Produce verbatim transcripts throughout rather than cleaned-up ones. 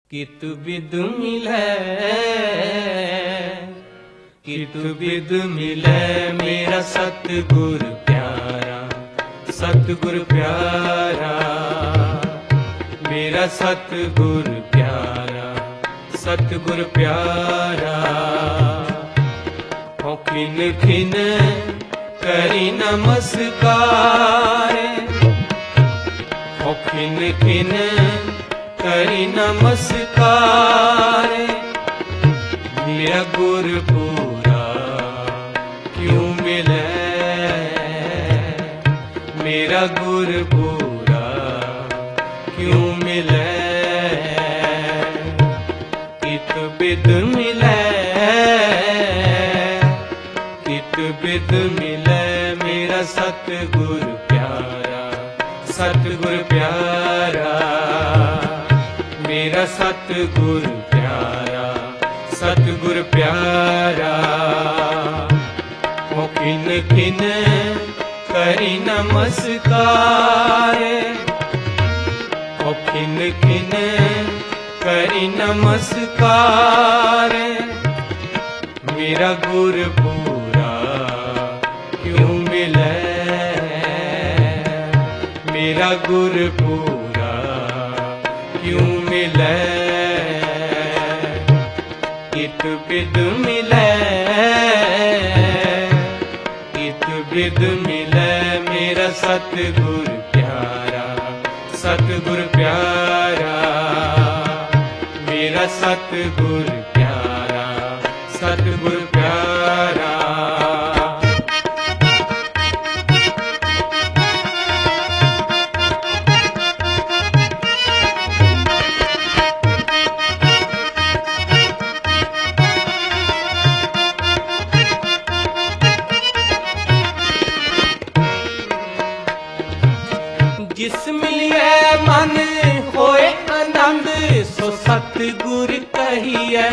कितु बिद मिलै कितु बिद मिलै मेरा सतगुर प्यारा, सतगुर प्यारा मेरा सतगुर प्यारा, सतगुर प्यारा। हो खिन खिन करी नमस्कार, हो खिन खिन करी नमस्कार। मेरा गुर पूरा क्यों मिले, मेरा गुर पूरा क्यों मिले। कित बिद मिले कित बिद मिले मेरा सतगुर प्यारा, सतगुर प्यारा मेरा सतगुर प्यारा, सतगुर प्यारा। हो खिन खिन करी नमस्कार, हो खिन खिन करी नमस्कार। मेरा गुर पूरा क्यों मिले, मेरा गुर पूरा क्यों मिले। कित बिद मिले कित बिद मिले मेरा सतगुर प्यारा, सतगुर प्यारा मेरा सतगुर प्यारा, सतगुर प्यारा। जिस मिलिए मन होए आनंद सो सतगुर कहिए,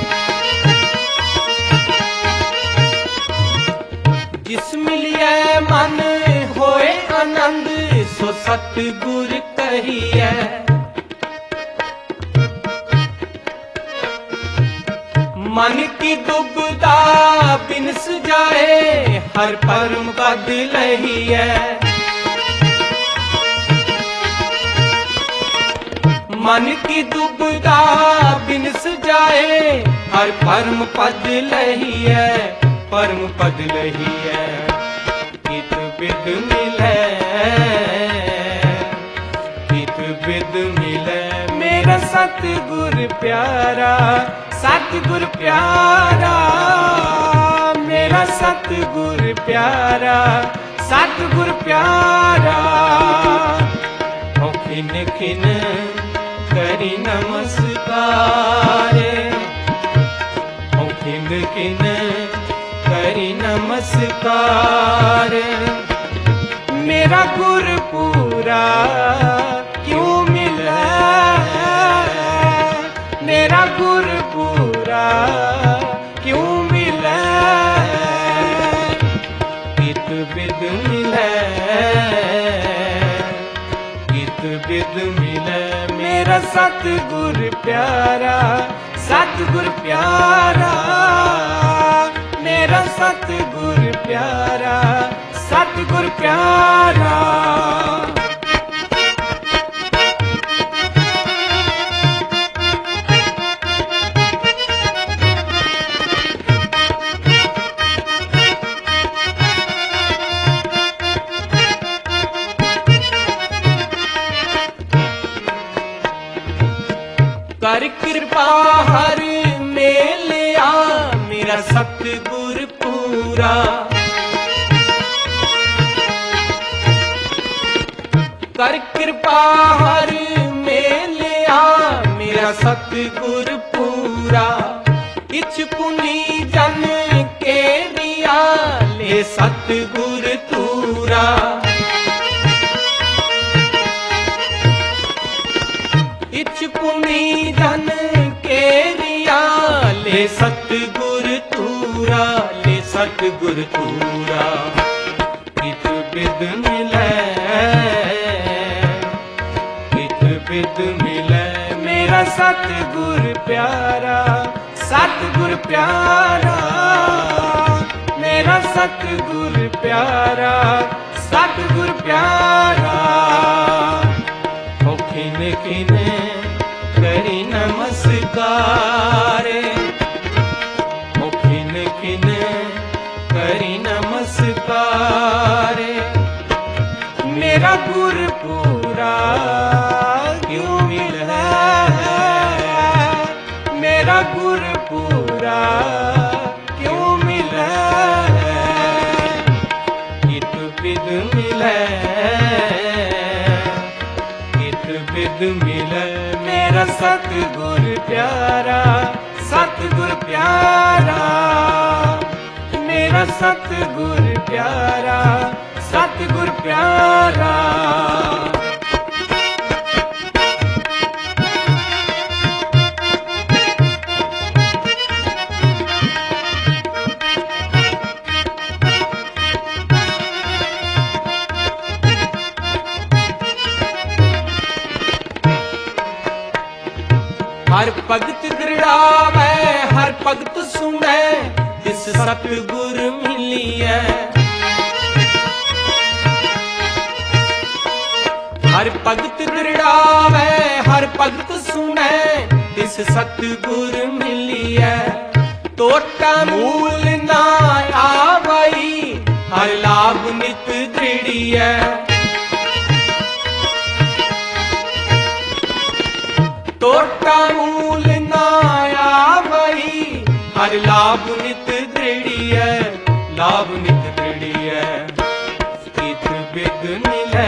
जिस मिलिए मन होए आनंद सो सतगुर कहिए। मन की दुबदा बिनस जाए हर परम पद लहिए, मन की दुबदा बिनस जाए हर परम पद लहिए, परम पद लहिए। कित बिद मिले कित बिद मिले मेरा सतगुर प्यारा, सतगुर प्यारा मेरा सतगुर प्यारा, सतगुर प्यारा। हो खिन खिन करी नमस्कार, हो खिन खिन करी नमस्कार। मेरा गुर पूरा क्यों मिला, मेरा गुर पूरा क्यों मिला। कित बिद मिले कित बिद मिले मेरा सतगुर प्यारा, सतगुर प्यारा मेरा सतगुर प्यारा, सतगुर प्यारा। कर कृपा हर मेलिया मेरा सतगुर पूरा, कर कृपा हर मेलिया मेरा सतगुर पूरा। इछ पुनी जन के रिया ले सतगुर तूरा, इछ पुनी जन के रिया ले सतगुर तूरा, ले सतगुर तूरा। कित बिद मिले कित बिद मिले मेरा सतगुर प्यारा, सतगुर प्यारा, मेरा सतगुर प्यारा, सतगुर प्यारा। ओ खिन खिन करी नमस्कार, ओ खिन खिन करी नमस्कार। मेरा गुर पूरा क्यों मिला, मेरा गुर पूरा क्यों मिला। कित बिद मिले, कित बिद मिले। मेरा सतगुर प्यारा, सतगुर प्यारा, मेरा सतगुर प्यारा, सतगुर प्यारा। हर भगत दृढ़ावै, हर भगत सुनै, तिस सतगुर मिलियै। हर भगत दृढ़ावै, हर भगत सुनै, तिस सतगुर मिलियै। टोटा मूल ना आवई, हर लाभ नित दृढ़ियै। टोटा मूल ना आवई, हर लाभ नित दृढ़ियै, लाभ नित दृढ़ियै। कित बिद मिलै,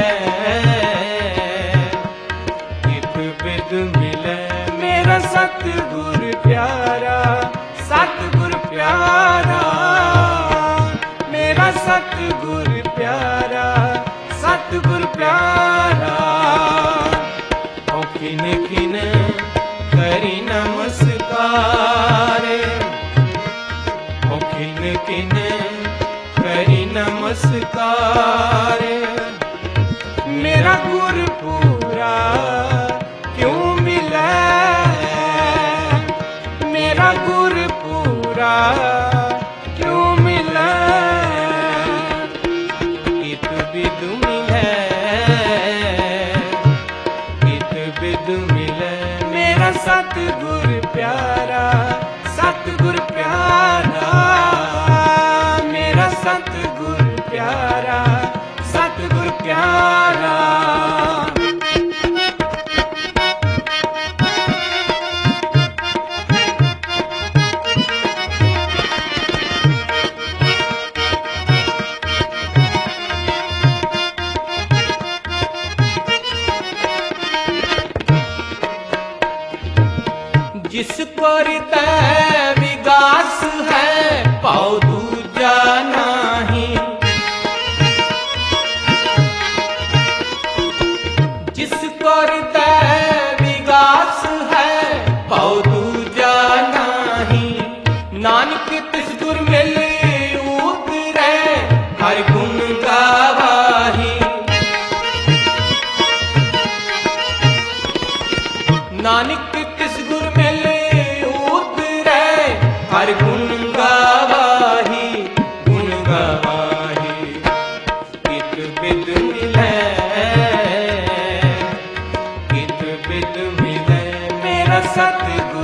कित बिद मिलै। मेरा सतगुर प्यारा, सतगुर प्यारा, मेरा सतगुर प्यारा, सतगुर प्यारा। ओ खिन खिन करी नमस्कार, ओ खिन खिन करी नमस्कार। मेरा गुर पूरा क्यों मिला, मेरा गुर पूरा क्यों मिला। कित बिद मिलै, कित बिद मिलै। मेरा सतगुर प्यारा, सतगुर प्यारा, मेरा सतगुर प्यारा, सतगुर प्यारा। जिस पर तै विगास है, पाओ दूजा नाही। जिस पर तै विगास है, पाओ दूजा नाही। नानक तिस गुर मिल उतरै, हर गुण गावाही। नानक तिस गुर मिल उतरै, हर गुण गावाही, गुण गावाही। कित बिद मिलै, कित बिद मिलै। मेरा सतगुर